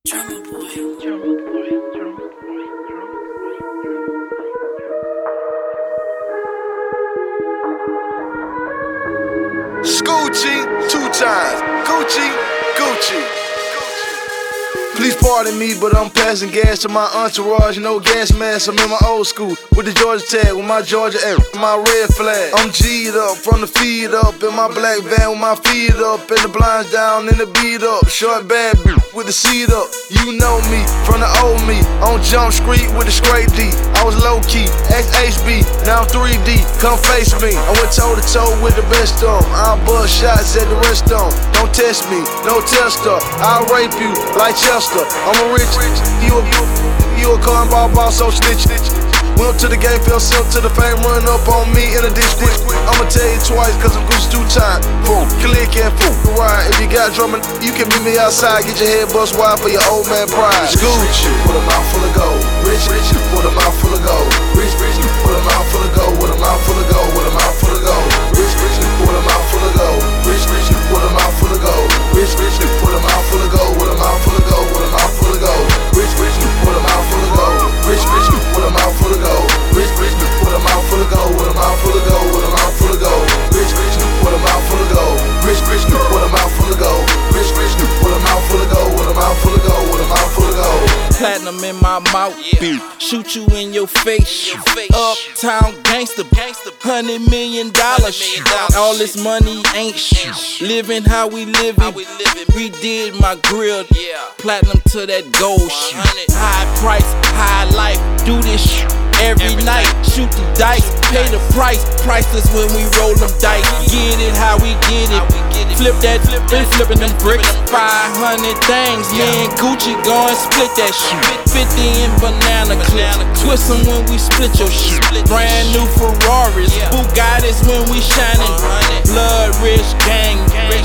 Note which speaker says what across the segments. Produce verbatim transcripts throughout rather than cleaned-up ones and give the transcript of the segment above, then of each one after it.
Speaker 1: Drummer boy, drummer boy, drummer boy,
Speaker 2: Scoochie, two times. Gucci, Gucci. Please pardon me, but I'm passing gas to my entourage. No gas mask, I'm in my old school with the Georgia tag, with my Georgia air, my red flag. I'm G'd up from the feet up in my black van with my feet up and the blinds down and the beat up. Short bad bitch with the seat up. You know me from the old me on Jump Street with the straight D. I was low key, X H B, now I'm three D. Come face me. I went toe to toe with the best of 'em. I'll bust shots at the rest of 'em. Don't test me, no tester. I'll rape you like Chester. I'm a rich, you a you a cornball boss, so snitch. Went to the game, fell silk to the fame, run up on me in a ditch. I'ma tell you twice, cause I'm Gucci two times. Boom, click and fool, ride. If you got drumming, you can meet me outside, get your head bust wide for your old man pride. Gucci, with a mouth full of gold. Rich, rich, with a mouth full of gold. Rich, rich, with a mouth full of gold. With a mouth full of gold, with a mouth full of gold. Rich, rich, with a mouth full of gold. Rich, rich, with a mouth full of gold. Rich, rich, with a mouth full of gold. With a mouth full of gold. With a mouth full of gold. Rich, rich, with a mouth full of gold. Rich, rich, with a mouth full of gold. Rich, rich, with a mouth full of gold. With a mouth full of gold. With a mouth full of gold. Rich, rich, with a mouth full of gold. Rich, rich, with a mouth full of gold. Rich, rich, with a mouth full of gold. With a mouth full of gold. With a mouth full of gold.
Speaker 3: Platinum in my mouth, yeah. Shoot you in your face. Your face. Uptown gangster, gangster, hundred million dollars. All this money ain't shit. Living how we living. How we living. Redid my grill, yeah. Platinum to that gold shit. High price, high life. Do this shit every, every night. night. Shoot the dice, pay the price. Priceless when we roll them dice. Get it how we get it. Get it. Flip that, flip been flipping them bricks. Five hundred things, yeah. Me and Gucci gon' split that shit. Fifty in banana clips. Twist them when we split your shit. Brand new Ferraris, Bugattis when we shining. Blood rich gang,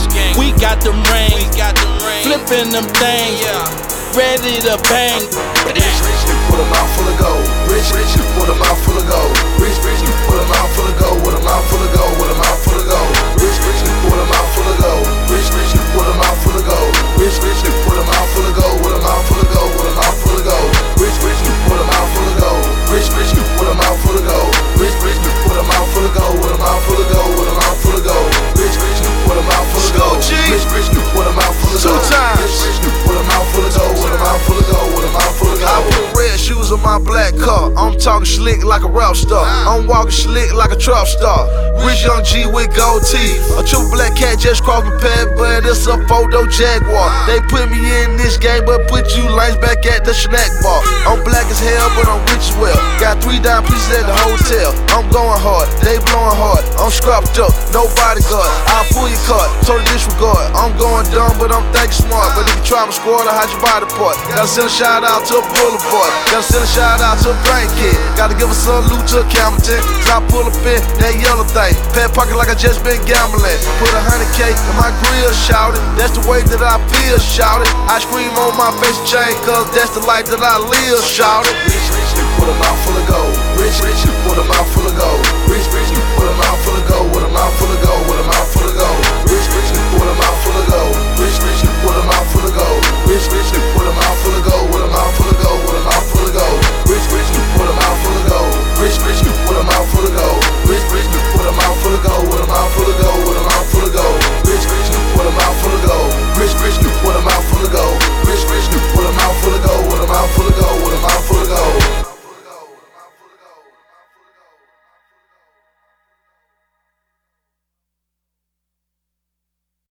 Speaker 3: we got them rings. Flipping them things, ready to bang.
Speaker 2: Rich, rich, with a mouth full of gold. Rich, rich, with a mouth full of gold. Rich, rich, with a mouth full of gold. With a mouth full of gold. With a mouth full of gold. Rich, rich, with a mouth full of gold. Rich, rich, with a mouth full of gold. Rich, rich, with a mouth full of gold. With a mouth full of gold. With a mouth full of gold. Rich, rich, with a mouth full of gold. Rich, rich, with a mouth full of gold. Rich, rich, with a mouth full of gold. With a mouth full of gold. With a mouth full of gold. Rich, rich, with a mouth full of gold. Rich, rich, with a mouth full of gold. Two times. Rich, rich, with a mouth full of gold. With a mouth full of gold. With a mouth full of gold. I put red shoes on my black car. I'm talking slick like a rap star. I'm walking slick like a trap star. Rich young G with gold teeth. A true black cat just crossed my path, but it's a photo Jaguar. They put me in this game, but put you lanes back at the snack bar. I'm black as hell, but I'm rich as well. Got three dime pieces at the hotel. I'm going hard, they blowing hard. I'm scrapped up, no bodyguard. I'll pull your card, total disregard. I'm going dumb, but I'm thinking smart. But if you try my squad, I'll hide your body part. Gotta send a shout out to a boulevard. Gotta send a shout out to a bank kid. Gotta give a salute to a Campbellton. So I pull up in that yellow thing. Pat pocket like I just been gambling. Put a hundred K in my grill, shout it. That's the way that I feel, shout it. I scream on my face chain, cause that's the life that I live, shout it. Rich, rich, with a mouth full of gold. Rich, rich, with a mouth full of gold. Rich, rich, with a mouth full of gold.